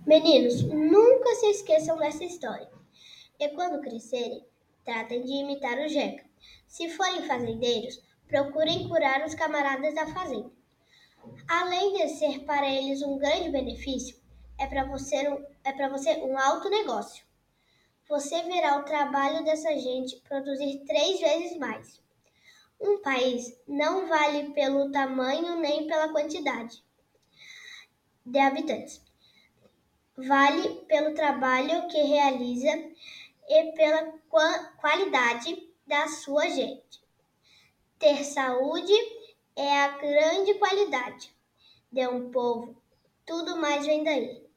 Meninos, nunca se esqueçam dessa história. E quando crescerem, tratem de imitar o Jeca. Se forem fazendeiros, procurem curar os camaradas da fazenda. Além de ser para eles um grande benefício, é para você um alto negócio. Você verá o trabalho dessa gente produzir 3 vezes mais. Um país não vale pelo tamanho nem pela quantidade de habitantes. Vale pelo trabalho que realiza e pela qualidade da sua gente. Ter saúde é a grande qualidade de um povo. Tudo mais vem daí.